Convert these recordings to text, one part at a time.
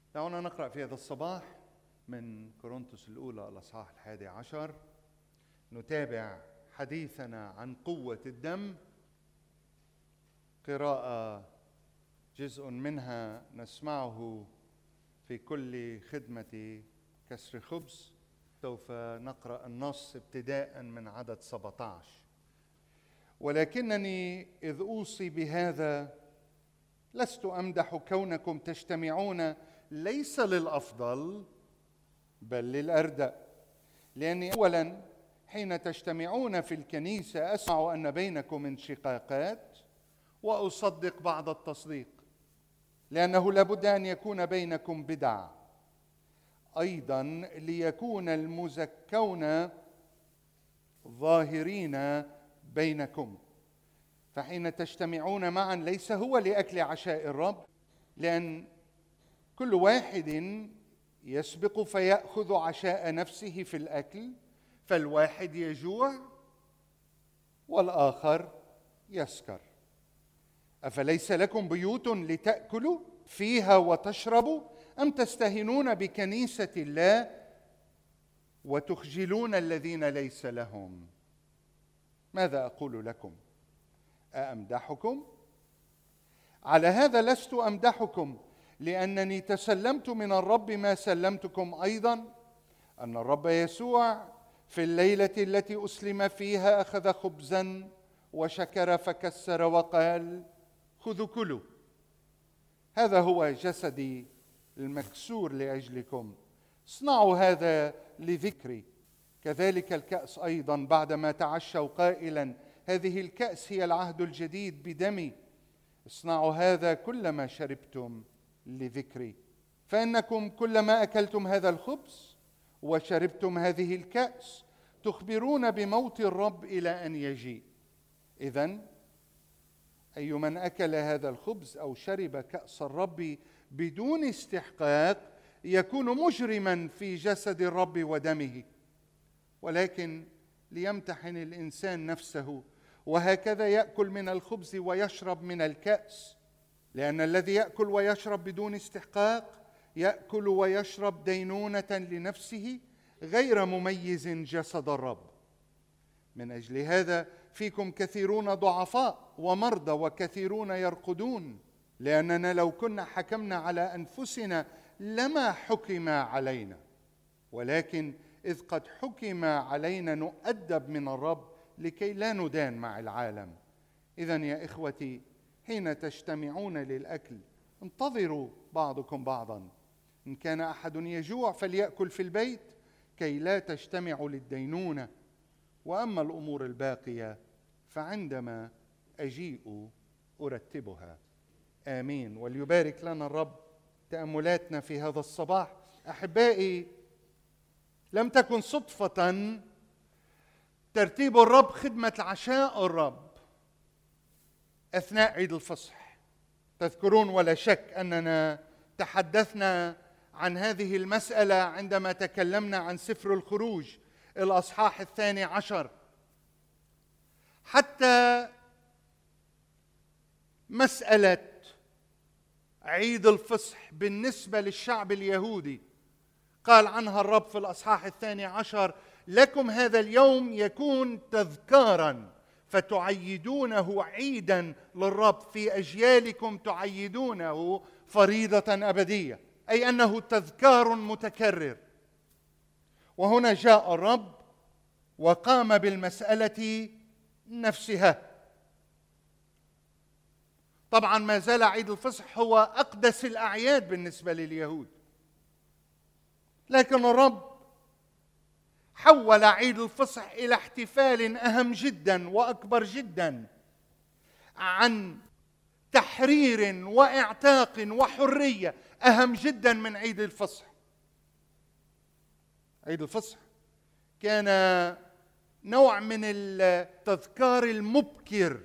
دعونا نقرأ في هذا الصباح من كورنثوس الأولى الأصحاح 11. نتابع حديثنا عن قوة الدم. قراءة جزء منها نسمعه في كل خدمة كسر خبز. سوف نقرأ النص ابتداء من عدد 17. ولكنني إذ أوصي بهذا لست أمدح كونكم تجتمعون ليس للأفضل بل للأردأ، لأني أولا حين تجتمعون في الكنيسة أسمع أن بينكم انشقاقات وأصدق بعض التصديق، لأنه لابد أن يكون بينكم بدع، أيضا ليكون المزكون ظاهرين بينكم. فحين تجتمعون معا ليس هو لأكل عشاء الرب، لأن كل واحد يسبق فيأخذ عشاء نفسه في الأكل، فالواحد يجوع والآخر يسكر. أفليس لكم بيوت لتأكلوا فيها وتشربوا؟ أم تستهينون بكنيسة الله وتخجلون الذين ليس لهم؟ ماذا أقول لكم؟ أأمدحكم؟ على هذا لست أمدحكم، لأنني تسلمت من الرب ما سلمتكم أيضا، أن الرب يسوع في الليلة التي أسلم فيها أخذ خبزا وشكر فكسر وقال: خذوا كلوا، هذا هو جسدي المكسور لأجلكم، اصنعوا هذا لذكري. كذلك الكأس أيضا بعدما تعشوا قائلا: هذه الكأس هي العهد الجديد بدمي، اصنعوا هذا كلما شربتم لذكري. فإنكم كلما أكلتم هذا الخبز وشربتم هذه الكأس تخبرون بموت الرب إلى أن يجيء. إذن أي من أكل هذا الخبز أو شرب كأس الرب بدون استحقاق يكون مجرما في جسد الرب ودمه. ولكن ليمتحن الإنسان نفسه، وهكذا يأكل من الخبز ويشرب من الكأس، لأن الذي يأكل ويشرب بدون استحقاق يأكل ويشرب دينونة لنفسه غير مميز جسد الرب. من أجل هذا فيكم كثيرون ضعفاء ومرضى وكثيرون يرقدون، لأننا لو كنا حكمنا على أنفسنا لما حكم علينا، ولكن إذ قد حكم علينا نؤدب من الرب لكي لا ندان مع العالم. إذن يا إخوتي، حين تجتمعون للأكل انتظروا بعضكم بعضا. إن كان أحد يجوع فليأكل في البيت كي لا تجتمعوا للدينونة، وأما الأمور الباقية فعندما أجيء أرتبها. آمين. وليبارك لنا الرب تأملاتنا في هذا الصباح. أحبائي، لم تكن صدفة ترتيب الرب خدمة عشاء الرب أثناء عيد الفصح. تذكرون ولا شك أننا تحدثنا عن هذه المسألة عندما تكلمنا عن سفر الخروج الأصحاح 12. حتى مسألة عيد الفصح بالنسبة للشعب اليهودي قال عنها الرب في الأصحاح 12: لكم هذا اليوم يكون تذكارا فتعيدونه عيدا للرب، في أجيالكم تعيدونه فريضة أبدية، أي أنه تذكار متكرر. وهنا جاء الرب وقام بالمسألة نفسها. طبعا ما زال عيد الفصح هو أقدس الأعياد بالنسبة لليهود، لكن الرب حول عيد الفصح إلى احتفال أهم جدا وأكبر جدا عن تحرير واعتاق وحرية، أهم جدا من عيد الفصح. عيد الفصح كان نوع من التذكار المبكر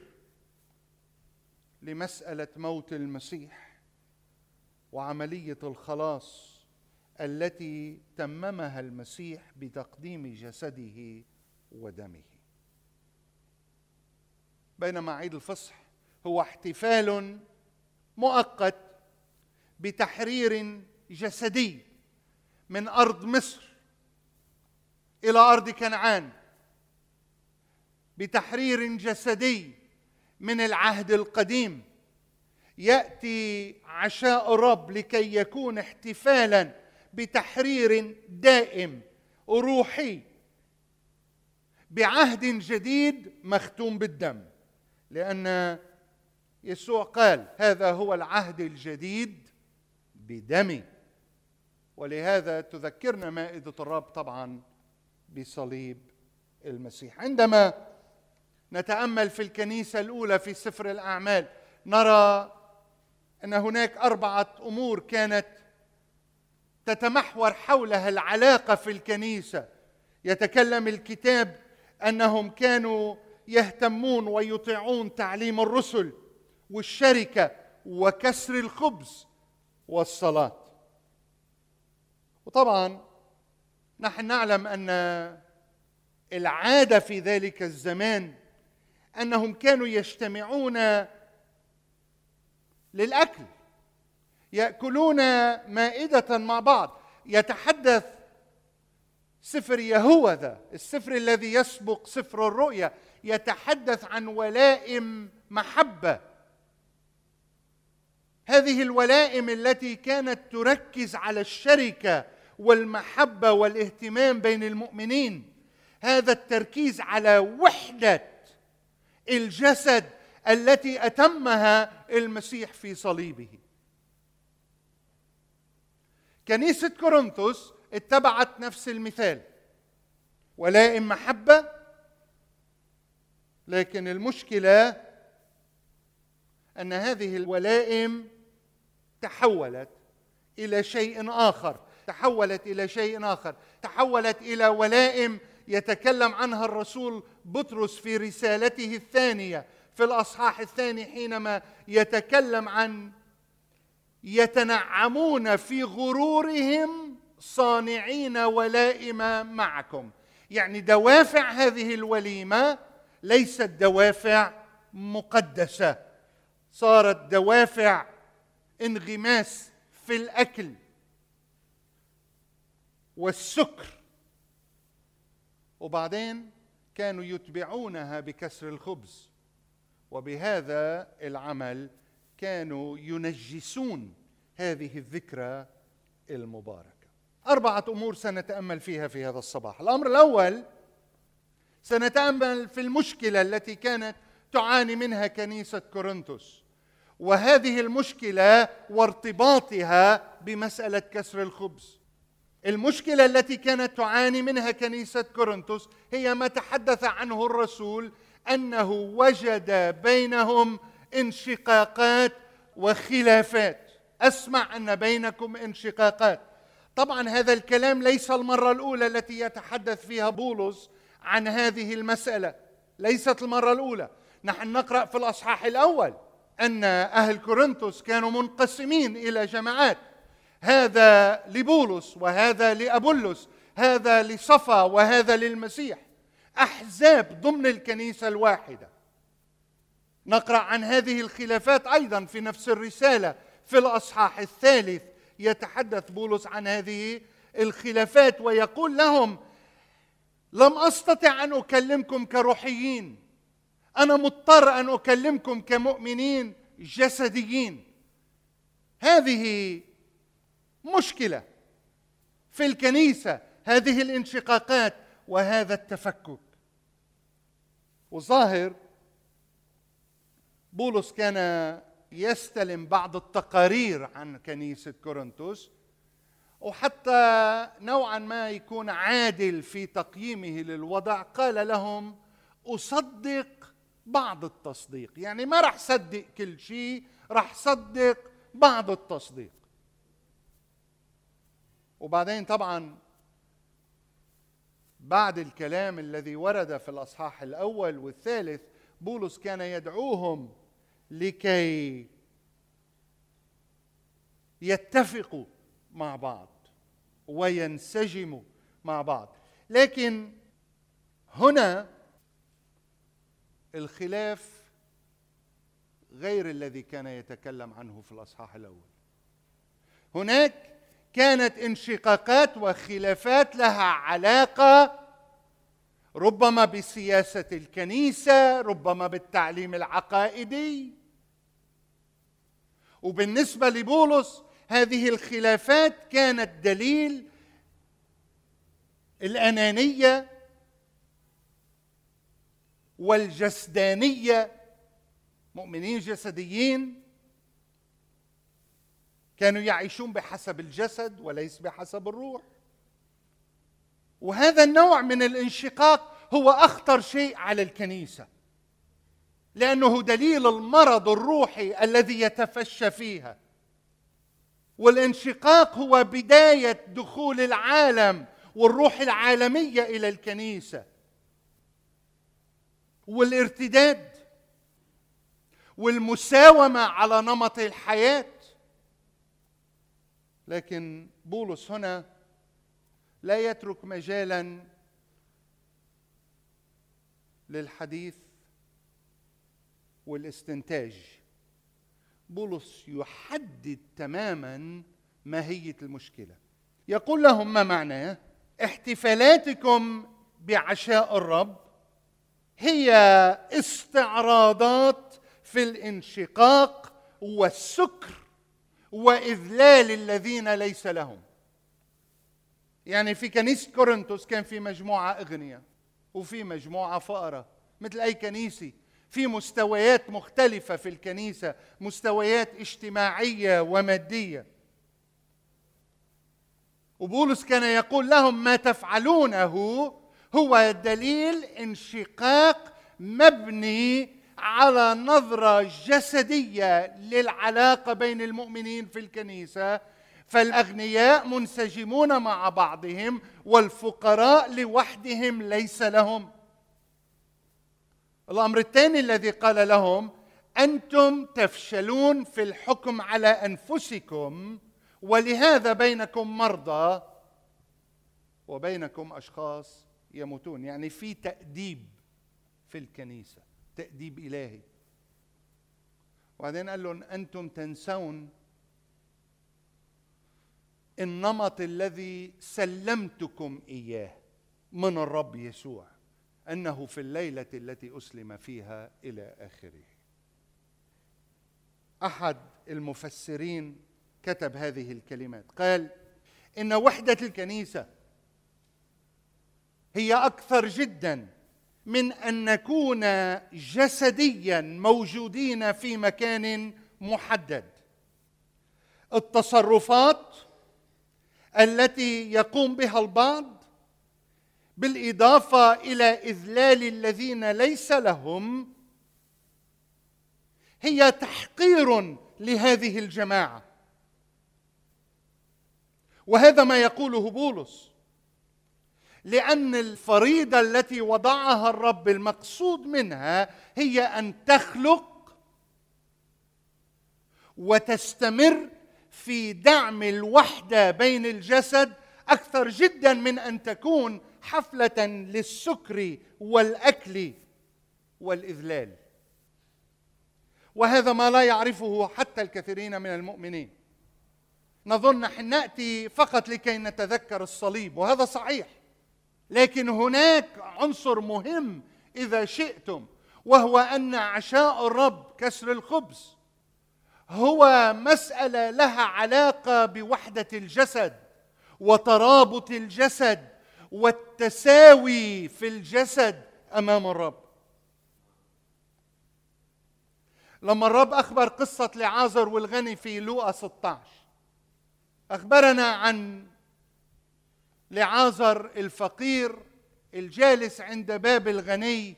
لمسألة موت المسيح وعملية الخلاص التي تممها المسيح بتقديم جسده ودمه. بينما عيد الفصح هو احتفال مؤقت بتحرير جسدي من أرض مصر إلى أرض كنعان، بتحرير جسدي من العهد القديم. يأتي عشاء الرب لكي يكون احتفالا بتحرير دائم روحي بعهد جديد مختوم بالدم، لأن يسوع قال: هذا هو العهد الجديد بدمي. ولهذا تذكرنا مائدة الرب طبعا بصليب المسيح. عندما نتأمل في الكنيسة الأولى في سفر الأعمال نرى أن هناك 4 أمور كانت تتمحور حولها العلاقة في الكنيسة. يتكلم الكتاب أنهم كانوا يهتمون ويطيعون تعليم الرسل والشركة وكسر الخبز والصلاة. وطبعا نحن نعلم أن العادة في ذلك الزمان أنهم كانوا يجتمعون للأكل، يأكلون مائدة مع بعض. يتحدث سفر يهوذا، السفر الذي يسبق سفر الرؤيا، يتحدث عن ولائم محبة. هذه الولائم التي كانت تركز على الشركة والمحبة والاهتمام بين المؤمنين، هذا التركيز على وحدة الجسد التي أتمها المسيح في صليبه. كنيسة كورنثوس اتبعت نفس المثال، ولائم محبة، لكن المشكلة أن هذه الولائم تحولت إلى شيء آخر، تحولت إلى ولائم يتكلم عنها الرسول بطرس في رسالته الثانية في الأصحاح الثاني، حينما يتكلم عن يتنعمون في غرورهم صانعين ولائم معكم. يعني دوافع هذه الوليمة ليست دوافع مقدسة، صارت دوافع انغماس في الأكل والسكر. وبعدين كانوا يتبعونها بكسر الخبز، وبهذا العمل كانوا ينجسون هذه الذكرى المباركة. 4 أمور سنتأمل فيها في هذا الصباح. الأمر الأول، سنتأمل في المشكلة التي كانت تعاني منها كنيسة كورنثوس، وهذه المشكلة وارتباطها بمسألة كسر الخبز. المشكلة التي كانت تعاني منها كنيسة كورنثوس هي ما تحدث عنه الرسول، أنه وجد بينهم انشقاقات وخلافات. أسمع أن بينكم انشقاقات. طبعا هذا الكلام ليس المرة الأولى التي يتحدث فيها بولس عن هذه المسألة، ليست المرة الأولى. نحن نقرأ في الأصحاح الأول أن أهل كورنثوس كانوا منقسمين إلى جماعات، هذا لبولس وهذا لأبولس، هذا لصفا وهذا للمسيح، أحزاب ضمن الكنيسة الواحدة. نقرأ عن هذه الخلافات أيضا في نفس الرسالة في الأصحاح الثالث. يتحدث بولس عن هذه الخلافات ويقول لهم: لم أستطع أن أكلمكم كروحيين، أنا مضطر أن أكلمكم كمؤمنين جسديين. هذه مشكلة في الكنيسة، هذه الانشقاقات وهذا التفكك. وظاهر بولس كان يستلم بعض التقارير عن كنيسة كورنثوس، وحتى نوعا ما يكون عادل في تقييمه للوضع قال لهم: أصدق بعض التصديق، يعني ما رح صدق كل شيء، رح صدق بعض التصديق. وبعدين طبعا بعد الكلام الذي ورد في الأصحاح الأول والثالث، بولس كان يدعوهم لكي يتفقوا مع بعض وينسجموا مع بعض. لكن هنا الخلاف غير الذي كان يتكلم عنه في الأصحاح الأول. هناك كانت انشقاقات وخلافات لها علاقة ربما بسياسة الكنيسة، ربما بالتعليم العقائدي. وبالنسبة لبولس هذه الخلافات كانت دليل الأنانية والجسدانية. مؤمنين جسديين كانوا يعيشون بحسب الجسد وليس بحسب الروح. وهذا النوع من الانشقاق هو أخطر شيء على الكنيسة، لأنه دليل المرض الروحي الذي يتفشى فيها. والانشقاق هو بداية دخول العالم والروح العالمية إلى الكنيسة، والارتداد والمساومة على نمط الحياة. لكن بولس هنا لا يترك مجالا للحديث والاستنتاج. بولس يحدد تماما ماهية المشكلة. يقول لهم ما معناه: احتفالاتكم بعشاء الرب هي استعراضات في الانشقاق والسكر وإذلال الذين ليس لهم. يعني في كنيسة كورنثوس كان في مجموعة أغنياء وفي مجموعة فقراء، مثل أي كنيسة. في مستويات مختلفة في الكنيسة، مستويات اجتماعية ومادية. وبولس كان يقول لهم ما تفعلونه هو دليل انشقاق مبني على نظرة جسدية للعلاقة بين المؤمنين في الكنيسة. فالأغنياء منسجمون مع بعضهم والفقراء لوحدهم ليس لهم. الأمر الثاني الذي قال لهم: أنتم تفشلون في الحكم على أنفسكم، ولهذا بينكم مرضى وبينكم أشخاص يموتون. يعني في تأديب في الكنيسة، تأديب إلهي. وبعدين قال لهم: أنتم تنسون النمط الذي سلمتكم إياه من الرب يسوع، أنه في الليلة التي أسلم فيها إلى آخره. أحد المفسرين كتب هذه الكلمات، قال: إن وحدة الكنيسة هي أكثر جدا من أن نكون جسديا موجودين في مكان محدد. التصرفات التي يقوم بها البعض بالإضافة إلى إذلال الذين ليس لهم هي تحقير لهذه الجماعة. وهذا ما يقوله بولس، لأن الفريضة التي وضعها الرب المقصود منها هي أن تخلق وتستمر في دعم الوحدة بين الجسد أكثر جدا من أن تكون حفلة للسكر والأكل والإذلال. وهذا ما لا يعرفه حتى الكثيرين من المؤمنين. نظن نحن نأتي فقط لكي نتذكر الصليب، وهذا صحيح، لكن هناك عنصر مهم إذا شئتم، وهو أن عشاء الرب كسر الخبز هو مسألة لها علاقة بوحدة الجسد وترابط الجسد والتساوي في الجسد أمام الرب. لما الرب أخبر قصة لعازر والغني في لوقا 16، أخبرنا عن لعازر الفقير الجالس عند باب الغني،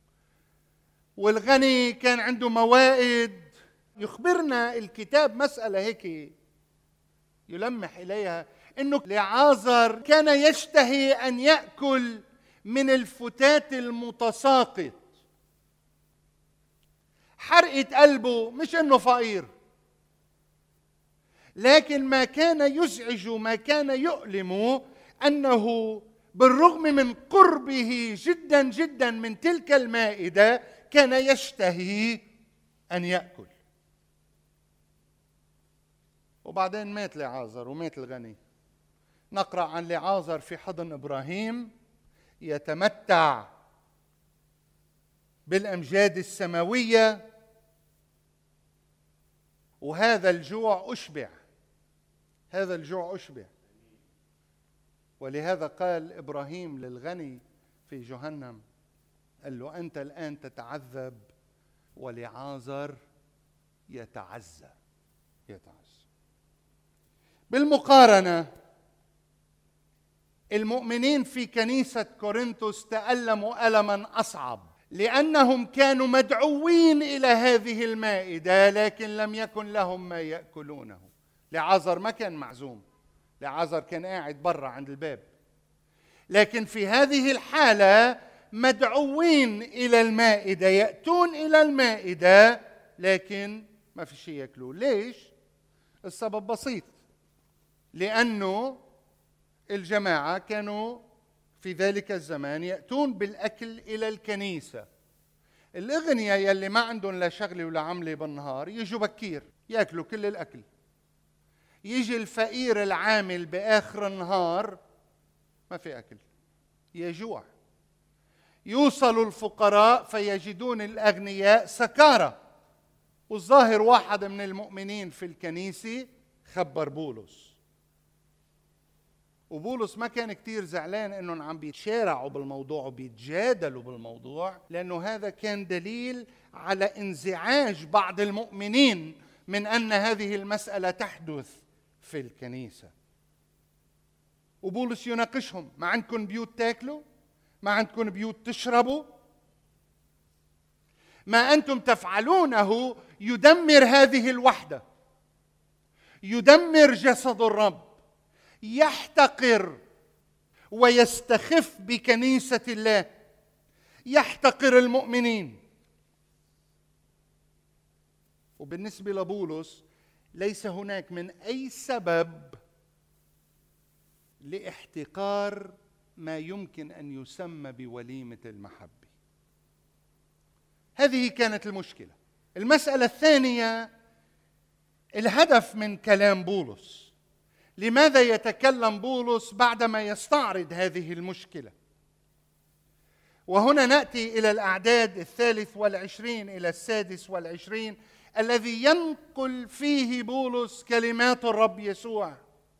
والغني كان عنده موائد. يخبرنا الكتاب مسألة هيك يلمح إليها، إنه لعازر كان يشتهي أن يأكل من الفتات المتساقط. حرقة قلبه مش إنه فقير، لكن ما كان يزعج، ما كان يؤلم، أنه بالرغم من قربه جدا جدا من تلك المائدة كان يشتهي أن يأكل. وبعدين مات لعازر ومات الغني. نقرأ عن لعازر في حضن إبراهيم يتمتع بالأمجاد السماوية، وهذا الجوع أشبع، هذا الجوع أشبع. ولهذا قال إبراهيم للغني في جهنم، قال له أنت الآن تتعذب ولعازر يتعزى. بالمقارنة المؤمنين في كنيسة كورنثوس تألموا ألما أصعب، لأنهم كانوا مدعوين إلى هذه المائدة لكن لم يكن لهم ما يأكلونه. لعازر ما كان معزوم، لعازر كان قاعد برا عند الباب، لكن في هذه الحالة مدعوين إلى المائدة، يأتون إلى المائدة لكن ما في شيء يأكلوه. ليش؟ السبب بسيط، لأنه الجماعة كانوا في ذلك الزمان يأتون بالأكل إلى الكنيسة. الأغنياء يلي ما عندهم لا شغلة ولا عملة بالنهار يجوا بكير يأكلوا كل الأكل. يجي الفقير العامل بآخر النهار ما في أكل، يجوع. يوصلوا الفقراء فيجدون الأغنياء سكارى. والظاهر واحد من المؤمنين في الكنيسة خبر بولس، وبولس ما كان كتير زعلان انهم عم بيتشارعوا بالموضوع وبيتجادلوا بالموضوع، لانه هذا كان دليل على انزعاج بعض المؤمنين من ان هذه المسألة تحدث في الكنيسة. وبولس يناقشهم: ما عندكم بيوت تاكلوا؟ ما عندكم بيوت تشربوا؟ ما أنتم تفعلونه يدمر هذه الوحدة، يدمر جسد الرب، يحتقر ويستخف بكنيسة الله، يحتقر المؤمنين. وبالنسبة لبولس ليس هناك من أي سبب لاحتقار ما يمكن أن يسمى بوليمة المحبة. هذه كانت المشكلة. المسألة الثانية، الهدف من كلام بولس. لماذا يتكلم بولس بعدما يستعرض هذه المشكلة؟ وهنا نأتي إلى الأعداد 23 إلى 26 الذي ينقل فيه بولس كلمات الرب يسوع.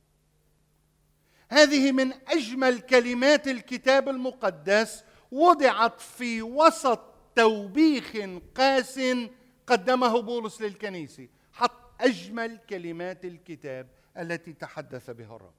هذه من أجمل كلمات الكتاب المقدس، وضعت في وسط توبيخ قاس قدمه بولس للكنيسة. حط أجمل كلمات الكتاب التي تحدث بها الرب،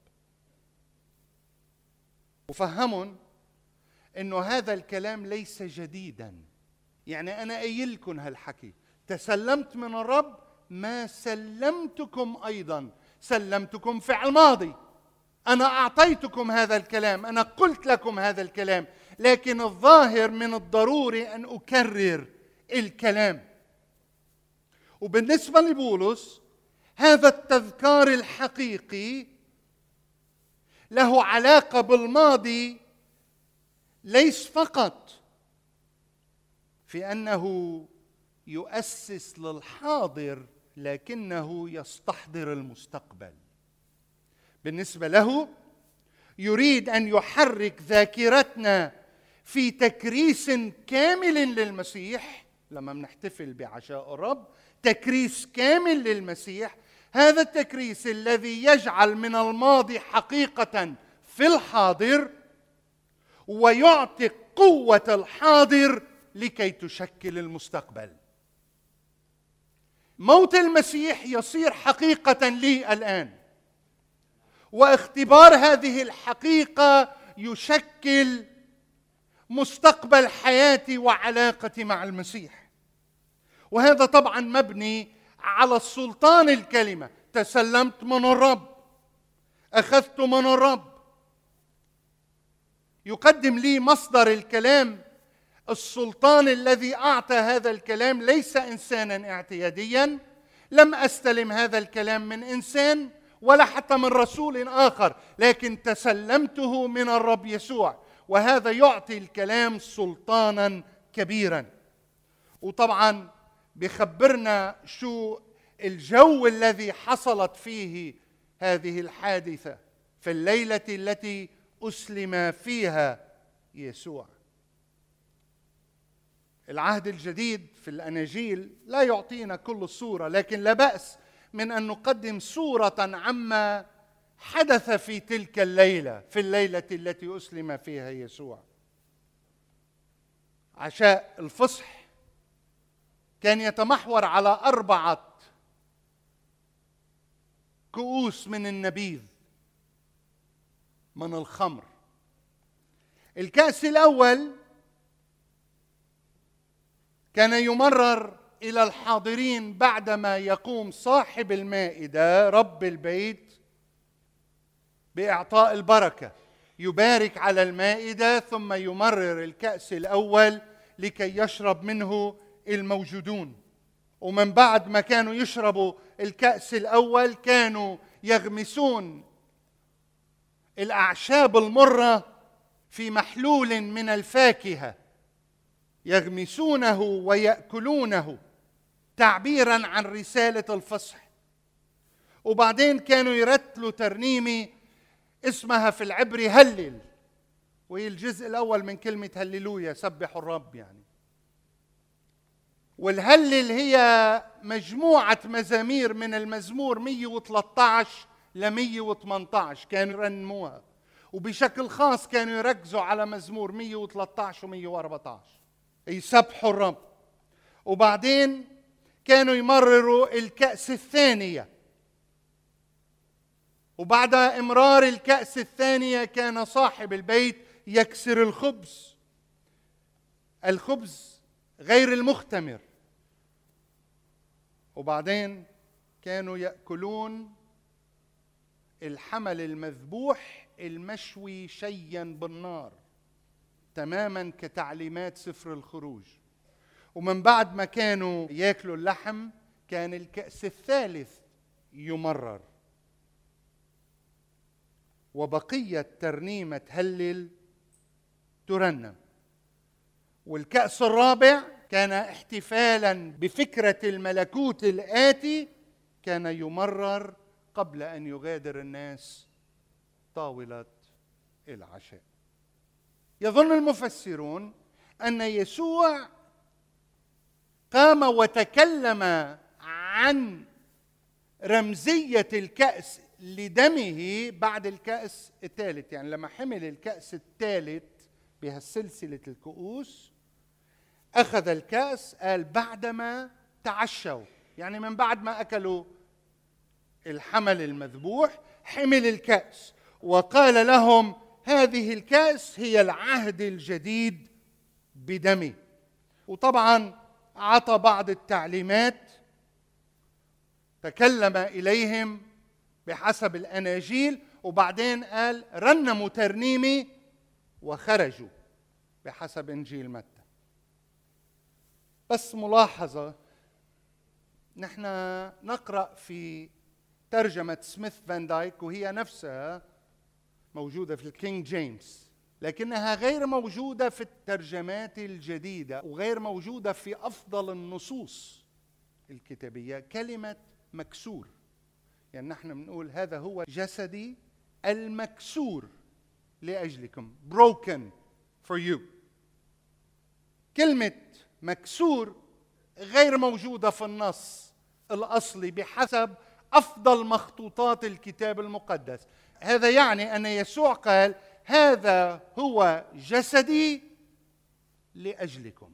وفهمون إنه هذا الكلام ليس جديدا. يعني أنا قايلكم هالحكي، تسلمت من الرب ما سلمتكم أيضا، سلمتكم فعل ماضي. أنا أعطيتكم هذا الكلام، أنا قلت لكم هذا الكلام، لكن الظاهر من الضروري أن أكرر الكلام. وبالنسبة لبولس هذا التذكار الحقيقي له علاقة بالماضي، ليس فقط في أنه يؤسس للحاضر، لكنه يستحضر المستقبل. بالنسبة له يريد أن يحرك ذاكرتنا في تكريس كامل للمسيح. لما بنحتفل بعشاء الرب، تكريس كامل للمسيح، هذا التكريس الذي يجعل من الماضي حقيقة في الحاضر ويعطي قوة الحاضر لكي تشكل المستقبل. موت المسيح يصير حقيقة لي الآن، واختبار هذه الحقيقة يشكل مستقبل حياتي وعلاقتي مع المسيح. وهذا طبعا مبني على السلطان الكلمة. تسلمت من الرب، أخذت من الرب. يقدم لي مصدر الكلام السلطان الذي أعطى هذا الكلام ليس إنسانا اعتياديا. لم أستلم هذا الكلام من إنسان ولا حتى من رسول آخر، لكن تسلمته من الرب يسوع، وهذا يعطي الكلام سلطانا كبيرا. وطبعا بيخبرنا شو الجو الذي حصلت فيه هذه الحادثة في الليلة التي أسلم فيها يسوع. العهد الجديد في الأناجيل لا يعطينا كل الصورة، لكن لا بأس من أن نقدم صورة عما حدث في تلك الليلة، في الليلة التي أسلم فيها يسوع. عشاء الفصح كان يتمحور على 4 كؤوس من النبيذ من الخمر. الكأس الأول كان يمرر إلى الحاضرين بعدما يقوم صاحب المائدة رب البيت بإعطاء البركة، يبارك على المائدة ثم يمرر الكأس الأول لكي يشرب منه الموجودون. ومن بعد ما كانوا يشربوا الكأس الأول كانوا يغمسون الأعشاب المرة في محلول من الفاكهة، يغمسونه ويأكلونه تعبيرا عن رسالة الفصح. وبعدين كانوا يرتلوا ترنيمة اسمها في العبري هلل، وهي الجزء الأول من كلمة هللويا، سبحوا الرب يعني. والهلل هي مجموعة مزامير من المزمور 113 ل 118 كانوا يرنموها، وبشكل خاص كانوا يركزوا على مزمور 113 و 114 يسبحوا الرب. وبعدين كانوا يمرروا الكأس الثانية، وبعد إمرار الكأس الثانية كان صاحب البيت يكسر الخبز غير المختمر، وبعدين كانوا يأكلون الحمل المذبوح المشوي شيا بالنار تماما كتعليمات سفر الخروج. ومن بعد ما كانوا يأكلوا اللحم كان الكأس الثالث يمرر، وبقية ترنيمة هلل ترنم. والكأس الرابع كان احتفالا بفكرة الملكوت الآتي، كان يمرر قبل أن يغادر الناس طاولة العشاء. يظن المفسرون أن يسوع قام وتكلم عن رمزية الكأس لدمه بعد الكأس الثالث، يعني لما حمل الكأس الثالث بهالسلسلة الكؤوس أخذ الكأس، قال بعدما تعشوا، يعني من بعد ما أكلوا الحمل المذبوح حمل الكأس وقال لهم هذه الكأس هي العهد الجديد بدمي. وطبعا عطى بعض التعليمات، تكلم إليهم بحسب الأناجيل، وبعدين قال رنموا ترنيمي وخرجوا بحسب إنجيل متى. بس ملاحظة، نحن نقرأ في ترجمة سميث فان دايك وهي نفسها موجودة في الكينج جيمس، لكنها غير موجودة في الترجمات الجديدة وغير موجودة في أفضل النصوص الكتابية كلمة مكسور. يعني نحن بنقول هذا هو جسدي المكسور لأجلكم، broken for you. كلمة مكسور غير موجودة في النص الأصلي بحسب أفضل مخطوطات الكتاب المقدس. هذا يعني أن يسوع قال هذا هو جسدي لأجلكم.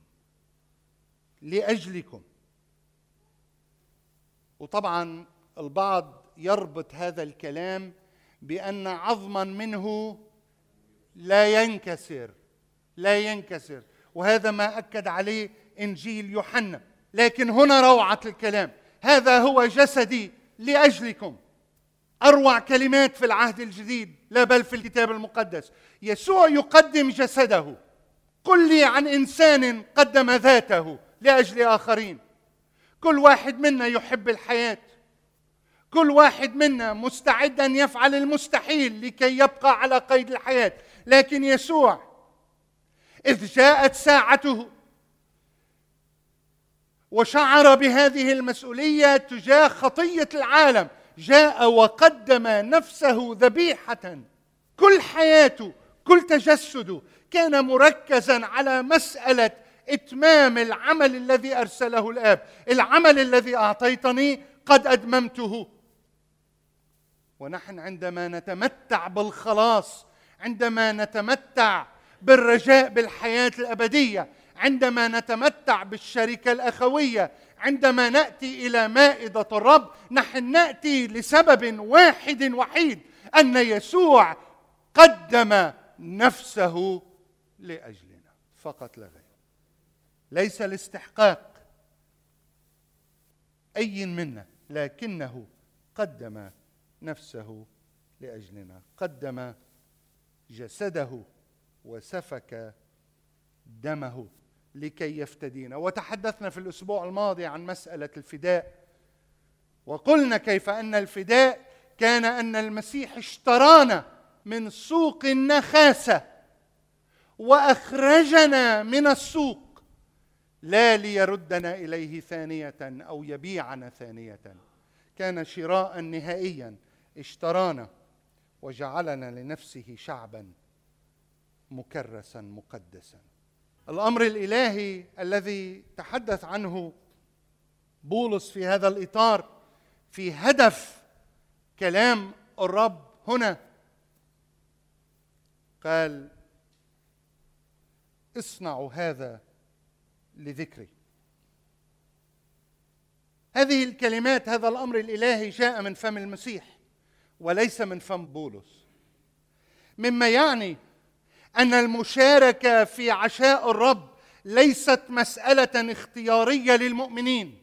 وطبعا البعض يربط هذا الكلام بأن عظما منه لا ينكسر، وهذا ما أكد عليه إنجيل يوحنا. لكن هنا روعة الكلام، هذا هو جسدي لأجلكم. أروع كلمات في العهد الجديد، لا بل في الكتاب المقدس. يسوع يقدم جسده. قل لي عن إنسان قدم ذاته لأجل آخرين. كل واحد منا يحب الحياة، كل واحد منا مستعد أن يفعل المستحيل لكي يبقى على قيد الحياة. لكن يسوع إذ جاءت ساعته وشعر بهذه المسؤولية تجاه خطية العالم، جاء وقدم نفسه ذبيحة. كل حياته، كل تجسده كان مركزا على مسألة إتمام العمل الذي أرسله الآب. العمل الذي أعطيتني قد أتممته. ونحن عندما نتمتع بالخلاص، عندما نتمتع بالرجاء بالحياة الأبدية، عندما نتمتع بالشركة الأخوية، عندما نأتي إلى مائدة الرب، نحن نأتي لسبب واحد وحيد: أن يسوع قدم نفسه لأجلنا فقط لا غير. ليس لاستحقاق أي منا، لكنه قدم نفسه لأجلنا، قدم جسده وسفك دمه لكي يفتدينا. وتحدثنا في الأسبوع الماضي عن مسألة الفداء، وقلنا كيف أن الفداء كان أن المسيح اشترانا من سوق النخاسة وأخرجنا من السوق، لا ليردنا إليه ثانية أو يبيعنا ثانية. كان شراء نهائيا، اشترانا وجعلنا لنفسه شعبا مكرسا مقدسا. الأمر الإلهي الذي تحدث عنه بولس في هذا الإطار، في هدف كلام الرب هنا، قال: اصنعوا هذا لذكري. هذه الكلمات، هذا الأمر الإلهي جاء من فم المسيح وليس من فم بولس، مما يعني أن المشاركة في عشاء الرب ليست مسألة اختيارية للمؤمنين.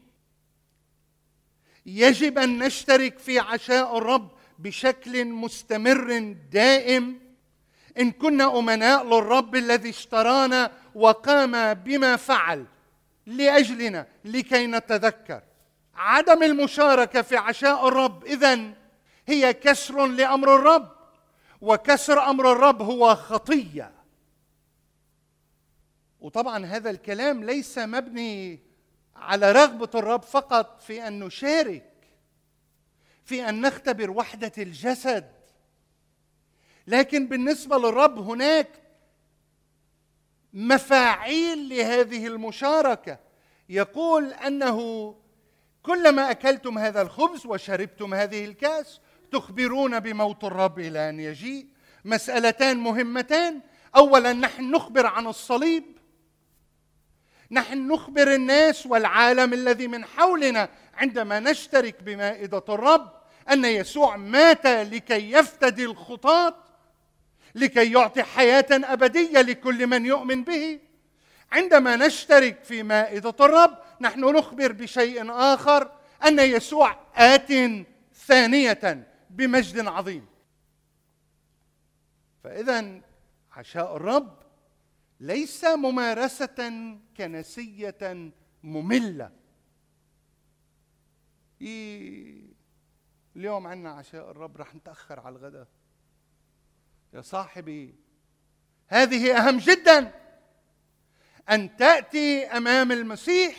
يجب أن نشترك في عشاء الرب بشكل مستمر دائم إن كنا أمناء للرب الذي اشترانا وقام بما فعل لأجلنا لكي نتذكر. عدم المشاركة في عشاء الرب إذن هي كسر لأمر الرب، وكسر أمر الرب هو خطية. وطبعا هذا الكلام ليس مبني على رغبة الرب فقط في أن نشارك، في أن نختبر وحدة الجسد، لكن بالنسبة للرب هناك مفاعيل لهذه المشاركة. يقول أنه كلما أكلتم هذا الخبز وشربتم هذه الكأس تخبرون بموت الرب إلى أن يجيء. مسألتان مهمتان: أولا نحن نخبر عن الصليب، نحن نخبر الناس والعالم الذي من حولنا عندما نشترك بمائدة الرب أن يسوع مات لكي يفتدي الخطاة، لكي يعطي حياة أبدية لكل من يؤمن به. عندما نشترك في مائدة الرب نحن نخبر بشيء آخر: أن يسوع آت ثانية بمجد عظيم. فإذا عشاء الرب ليس ممارسة كنسية مملة. اليوم عندنا عشاء الرب، رح نتأخر على الغداء. يا صاحبي، هذه أهم جدا، أن تأتي أمام المسيح،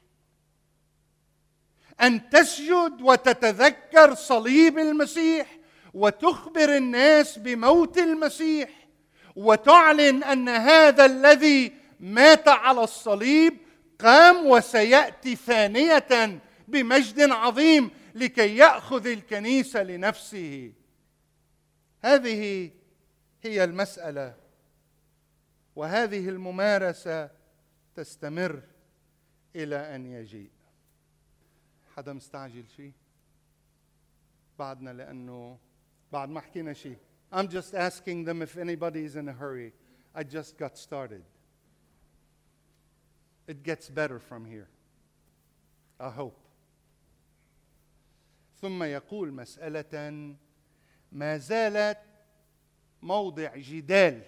أن تسجد وتتذكر صليب المسيح وتخبر الناس بموت المسيح، وتعلن أن هذا الذي مات على الصليب قام وسيأتي ثانية بمجد عظيم لكي يأخذ الكنيسة لنفسه. هذه هي المسألة، وهذه الممارسة تستمر إلى أن يجيء. حدا مستعجل شيء؟ بعدنا، لأنه بعد ما حكينا شيء. I'm just asking them if anybody is in a hurry. I just got started. It gets better from here. I hope. ثم يقول مسألة ما زالت موضع جدال.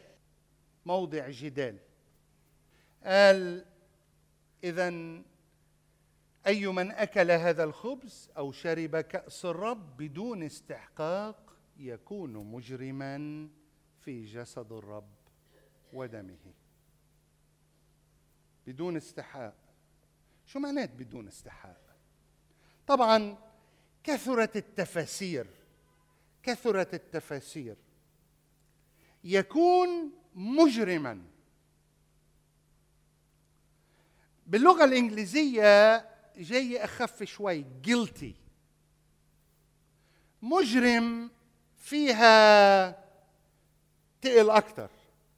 قال: إذن أي من أكل هذا الخبز أو شرب كأس الرب بدون استحقاق يكون مجرما في جسد الرب ودمه. بدون استحقاق. شو معنات بدون استحقاق؟ طبعا كثرت التفاسير. يكون مجرما. باللغة الإنجليزية جاي أخف شوي، guilty. مجرم فيها تقل أكثر.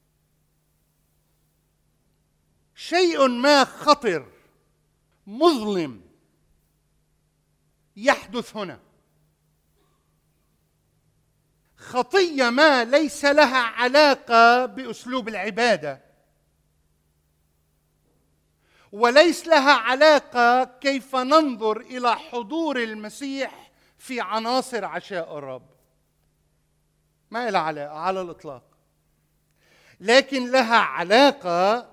شيء ما خطر مظلم يحدث هنا. خطية ما ليس لها علاقة بأسلوب العبادة، وليس لها علاقة كيف ننظر إلى حضور المسيح في عناصر عشاء الرب. ما لها علاقة على الإطلاق، لكن لها علاقة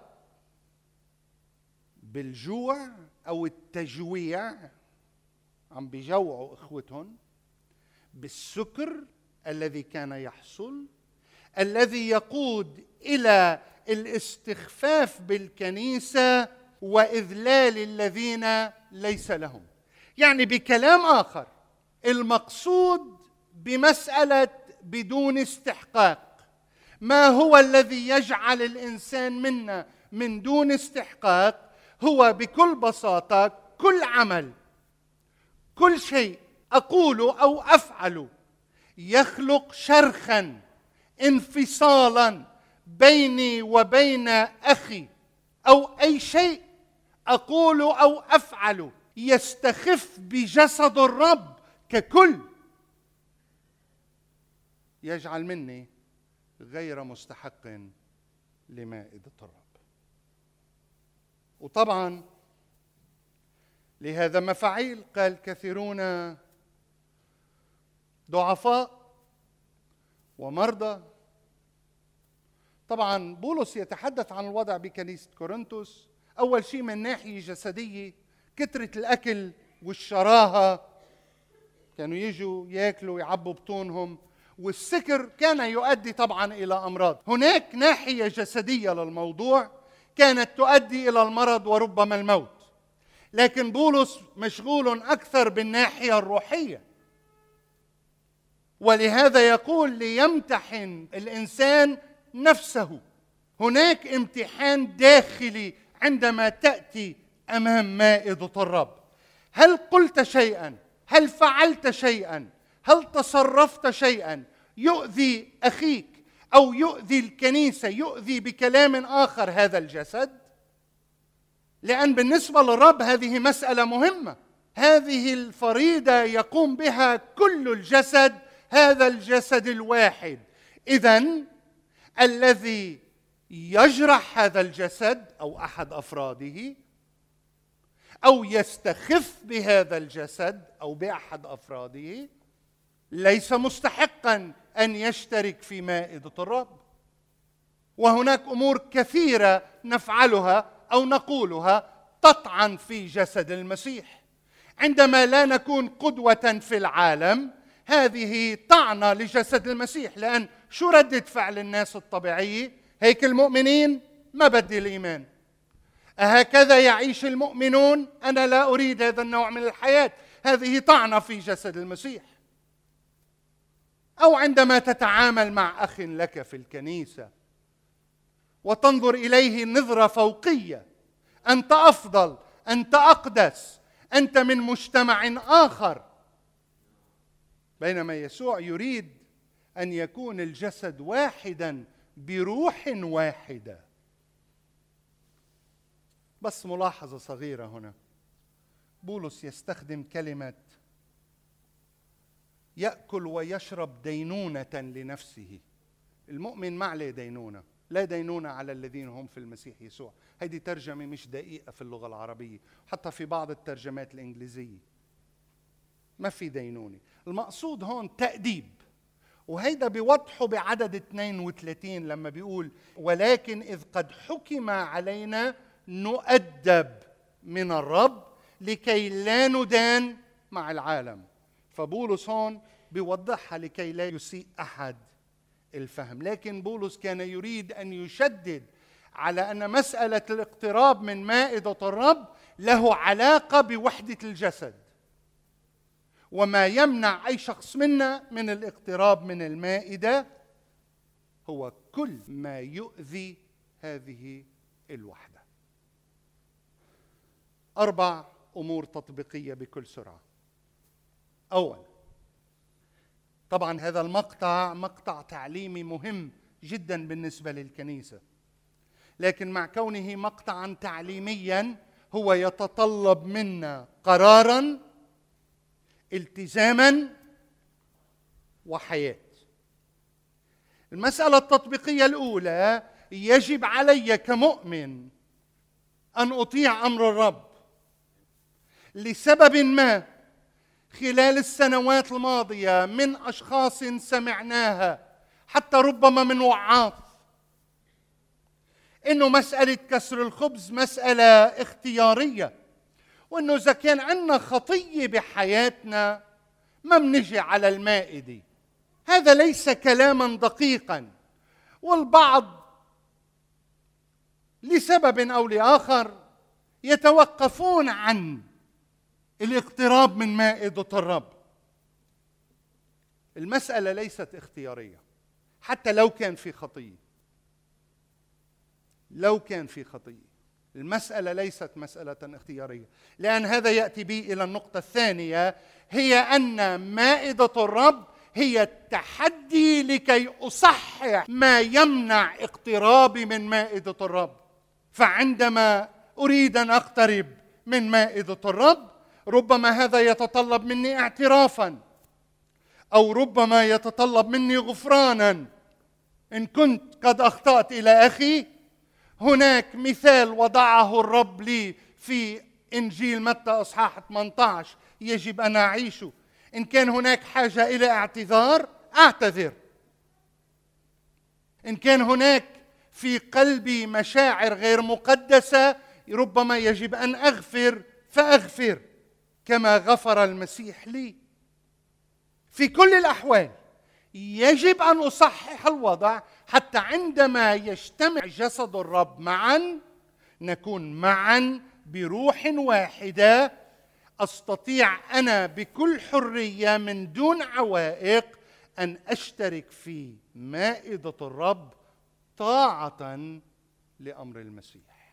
بالجوع أو التجويع، عم بيجوعوا إخوتهم، بالسكر الذي كان يحصل، الذي يقود إلى الاستخفاف بالكنيسة وإذلال الذين ليس لهم. يعني بكلام آخر، المقصود بمسألة بدون استحقاق، ما هو الذي يجعل الإنسان منا من دون استحقاق؟ هو بكل بساطة كل عمل، كل شيء أقوله أو أفعله يخلق شرخا، انفصالا بيني وبين أخي، أو أي شيء أقوله أو أفعله يستخف بجسد الرب ككل، يجعل مني غير مستحق لمائدة الرب. وطبعا لهذا مفاعيل، قال كثيرون ضعفاء ومرضى. طبعا بولس يتحدث عن الوضع بكنيسة كورنثوس، أول شيء من ناحية جسدية، كثرة الأكل والشراهة، كانوا يجوا يأكلوا يعبوا بطونهم، والسكر كان يؤدي طبعا إلى أمراض. هناك ناحية جسدية للموضوع كانت تؤدي إلى المرض وربما الموت، لكن بولس مشغول أكثر بالناحية الروحية، ولهذا يقول ليمتحن الإنسان نفسه. هناك امتحان داخلي عندما تأتي أمام مائدة الرب. هل قلت شيئا؟ هل فعلت شيئا؟ هل تصرفت شيئا يؤذي أخيك أو يؤذي الكنيسة، يؤذي بكلام آخر هذا الجسد؟ لأن بالنسبة للرب هذه مسألة مهمة، هذه الفريضة يقوم بها كل الجسد، هذا الجسد الواحد. إذن الذي يجرح هذا الجسد أو أحد أفراده، أو يستخف بهذا الجسد أو بأحد أفراده، ليس مستحقا أن يشترك في مائدة الرب. وهناك أمور كثيرة نفعلها أو نقولها تطعن في جسد المسيح. عندما لا نكون قدوة في العالم، هذه طعنة لجسد المسيح. لأن شو ردة فعل الناس الطبيعية؟ هيك المؤمنين ما بدي الإيمان، أهكذا يعيش المؤمنون؟ أنا لا أريد هذا النوع من الحياة. هذه طعنة في جسد المسيح. أو عندما تتعامل مع أخ لك في الكنيسة وتنظر إليه نظرة فوقية، أنت أفضل، أنت أقدس، أنت من مجتمع آخر، بينما يسوع يريد أن يكون الجسد واحدا بروح واحدة. بس ملاحظة صغيرة هنا، بولس يستخدم كلمة يأكل ويشرب دينونة لنفسه. المؤمن ما عليه دينونة، لا دينونة على الذين هم في المسيح يسوع. هذه ترجمة مش دقيقة في اللغة العربية، حتى في بعض الترجمات الإنجليزية ما في دينونة. المقصود هون تأديب، وهيدا بيوضحوا بعدد 32 لما بيقول ولكن إذ قد حكم علينا نؤدب من الرب لكي لا ندان مع العالم. فبولس هون بيوضحها لكي لا يسيء أحد الفهم. لكن بولس كان يريد أن يشدد على أن مسألة الاقتراب من مائدة الرب له علاقة بوحدة الجسد، وما يمنع أي شخص منا من الاقتراب من المائدة هو كل ما يؤذي هذه الوحدة. 4 أمور تطبيقية بكل سرعة. أولا، طبعا هذا المقطع مقطع تعليمي مهم جدا بالنسبة للكنيسة، لكن مع كونه مقطعا تعليميا هو يتطلب منا قرارا، التزاما، وحياة. المسألة التطبيقية الأولى: يجب علي كمؤمن أن أطيع أمر الرب. لسبب ما خلال السنوات الماضية من أشخاص سمعناها، حتى ربما من وعاظ، إنه مسألة كسر الخبز مسألة اختيارية، وإنه إذا كان عندنا خطية بحياتنا ما بنجي على المائدة. هذا ليس كلاما دقيقا، والبعض لسبب أو لآخر يتوقفون عن الاقتراب من مائدة الرب. المسألة ليست اختيارية، حتى لو كان في خطية. المسألة ليست مسألة اختيارية، لأن هذا يأتي بي إلى النقطة الثانية، هي أن مائدة الرب هي التحدي لكي أصحح ما يمنع اقترابي من مائدة الرب. فعندما أريد أن أقترب من مائدة الرب، ربما هذا يتطلب مني اعترافا، أو ربما يتطلب مني غفرانا إن كنت قد أخطأت إلى أخي. هناك مثال وضعه الرب لي في إنجيل متى أصحاح 18 يجب أن أعيشه. إن كان هناك حاجة إلى اعتذار أعتذر، إن كان هناك في قلبي مشاعر غير مقدسة ربما يجب أن أغفر فأغفر كما غفر المسيح لي. في كل الأحوال يجب أن أصحح الوضع، حتى عندما يجتمع جسد الرب معا نكون معا بروح واحدة. أستطيع أنا بكل حرية من دون عوائق أن أشترك في مائدة الرب طاعة لأمر المسيح.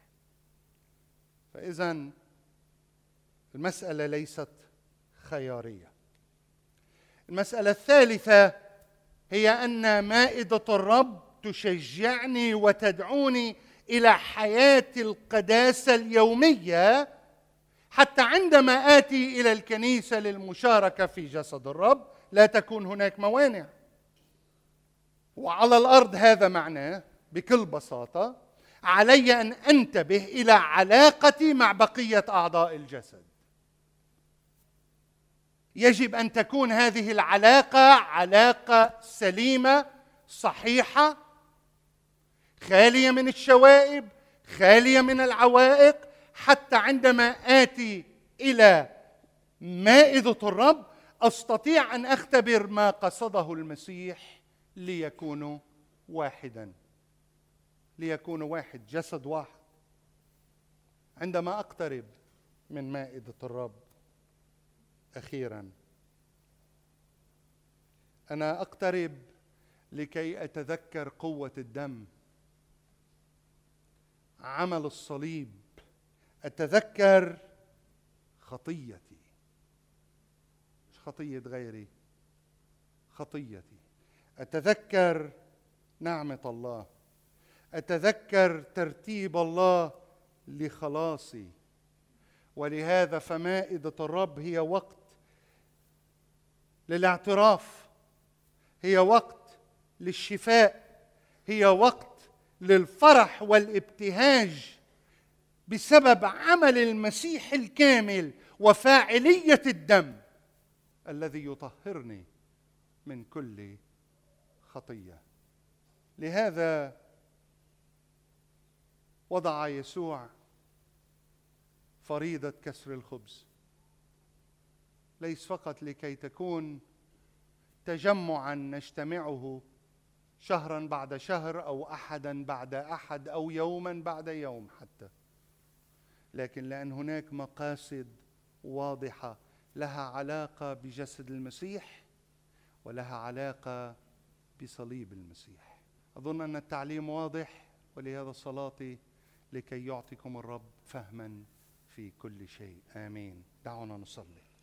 فإذن المسألة ليست خيارية. المسألة الثالثة هي أن مائدة الرب تشجعني وتدعوني إلى حياة القداسة اليومية، حتى عندما آتي إلى الكنيسة للمشاركة في جسد الرب لا تكون هناك موانع. وعلى الأرض هذا معناه بكل بساطة علي أن أنتبه إلى علاقتي مع بقية أعضاء الجسد. يجب أن تكون هذه العلاقة علاقة سليمة صحيحة، خالية من الشوائب، خالية من العوائق، حتى عندما آتي إلى مائدة الرب أستطيع أن أختبر ما قصده المسيح ليكونوا واحدا، ليكونوا واحد، جسد واحد. عندما أقترب من مائدة الرب أخيرا أنا أقترب لكي أتذكر قوة الدم، عمل الصليب، أتذكر خطيتي، مش خطية غيري، خطيتي. أتذكر نعمة الله، أتذكر ترتيب الله لخلاصي. ولهذا فمائدة الرب هي وقت للاعتراف، هي وقت للشفاء، هي وقت للفرح والابتهاج بسبب عمل المسيح الكامل وفاعلية الدم الذي يطهرني من كل خطية. لهذا وضع يسوع فريضة كسر الخبز، ليس فقط لكي تكون تجمعا نجتمعه شهرا بعد شهر أو أحدا بعد أحد أو يوما بعد يوم حتى، لكن لأن هناك مقاصد واضحة لها علاقة بجسد المسيح ولها علاقة بصليب المسيح. أظن أن التعليم واضح، ولهذا صلاتي لكي يعطيكم الرب فهما في كل شيء. آمين. دعونا نصلي.